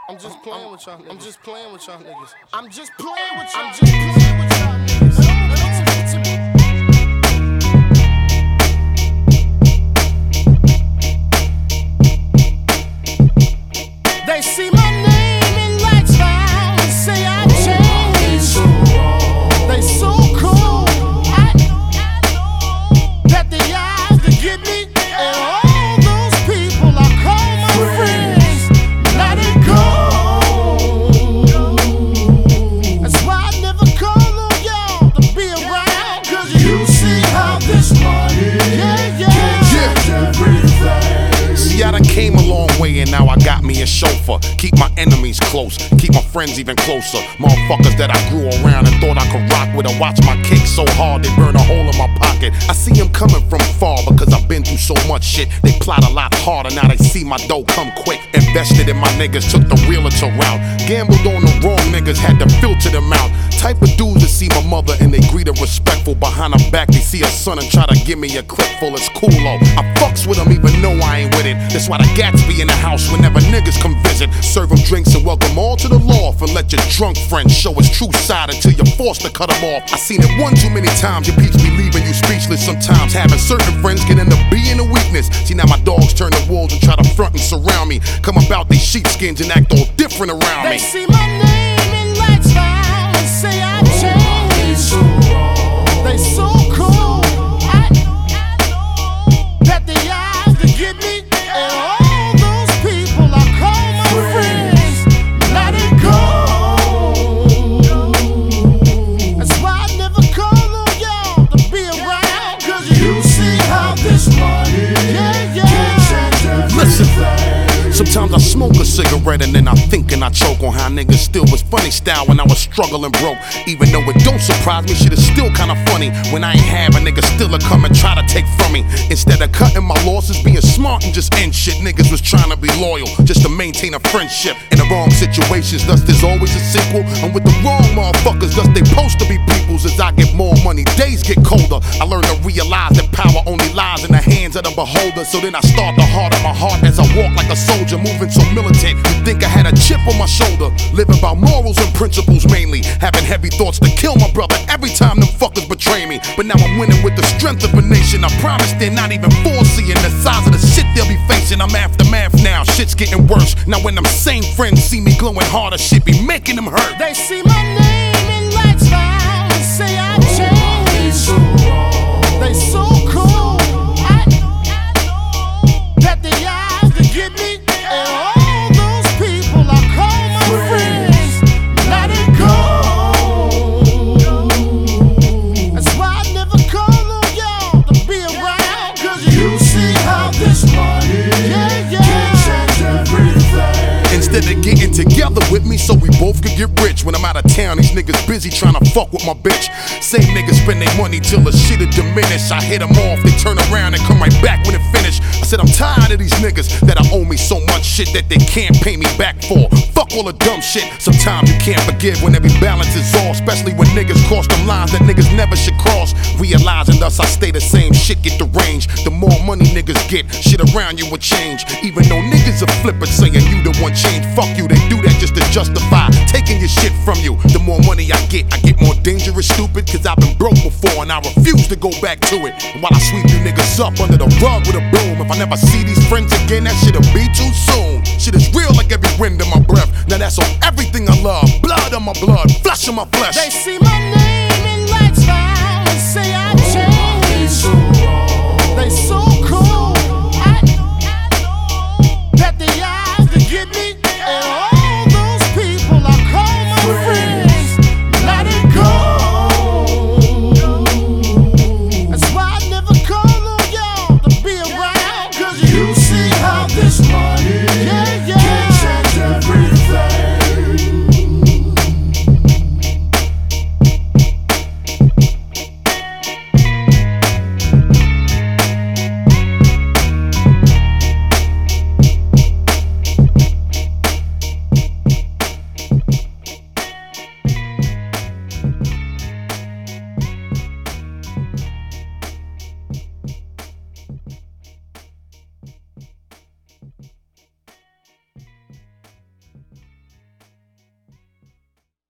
I'm just playing with y'all niggas. I'm just playing with y'all niggas. I'm just playing with y'all. I'm just playing with y'all niggas. They see my name in lifestyle and say I changed. They so cool. I know that the eyes that get me and all those people I call my friends. Let it go. That's why I never call on y'all to be around. Cause you see how this money can change everything. See, I done came a long way and now I got me a chauffeur. Keep my enemies close, keep my friends even closer. Motherfuckers that I grew around and thought I could rock with. I watch my cake so hard they burn a hole in my pocket. I see them coming from far because I've been through so much shit. They plot a lot harder, now they see my dough come quick. Invested in my niggas, took the realtor route. Gambled on the wrong niggas, had to filter them out. Type of dudes that see my mother and they greet her respectful. Behind her back they see her son and try to give me a clip full. It's cool though, I fucks with them even though I ain't with it. That's why the gats be in the house whenever niggas come visit. Serve them drinks and welcome all to the loft. And let your drunk friends show his true side until you're forced to cut them off. I seen it one too many times, your peeps be leaving you speechless. Sometimes having certain friends can end up being a weakness. See now my dogs turn the wolves and try to front and surround me. Come about they sheepskins and act all different around me. They see my name in lifestyle and say I changed. They so cool. I know that the eyes that get me and all those people I call my friends. Let it go. That's why I never call on y'all to be around. Cause you see how this money can change everything. Listen. Sometimes I smoke a cigarette and then I think and I choke on how niggas still was funny style when I was struggling broke. Even though it don't surprise me, shit is still kinda funny when I ain't have a nigga still a come and try to take from me. Instead of cutting my losses, being smart and just end shit, niggas was trying to be loyal just to maintain a friendship. In the wrong situations, thus there's always a sequel. And with the wrong motherfuckers, thus they supposed to be peoples. As I get more money, days get colder. I learn to realize that power only lies in the hands of the beholder. So then I start to harden my heart as I walk like a soldier, moving so militant. You think I had a chip on my shoulder, living by morals and principles mainly, having heavy thoughts to kill my brother every time them fuckers betray me. But now I'm winning with the strength of a nation. I promise they're not even foreseeing the size of the shit they'll be facing. I'm aftermath now, shit's getting worse. Now when them same friends see me glowing harder, shit be making them hurt. They see my name in lifestyle and say I changed. They so cool. I know that the eyes that get me and all those people I call my friends. Let it go. That's why I never call on y'all to be around. Cause you see how this money can change everything. Instead of getting together with me so we both could get rich. When I'm out of town, these niggas busy trying to fuck with my bitch. Same niggas spend their money till the shit'll diminish. I hit them off, they turn around and come right back when it finished. I said I'm tired of these niggas that I owe me so much shit that they can't pay me back for. Fuck all the dumb shit. Sometimes you can't forgive when every balance is off, especially when niggas cross them lines that niggas never should cross. Realizing thus I stay the same, shit get deranged. The more money niggas get, shit around you will change. Even though niggas are flippin' saying you the one change, fuck you, they do that just to justify taking your shit from you. The more money I get more dangerous, stupid. Cause I've been broke before and I refuse to go back to it. And while I sweep you niggas up under the rug with a broom, if I never see these friends again, that shit'll be too soon. Shit is real like every wind in my breath. Now that's on everything I love. Blood on my blood, flesh on my flesh. They see my name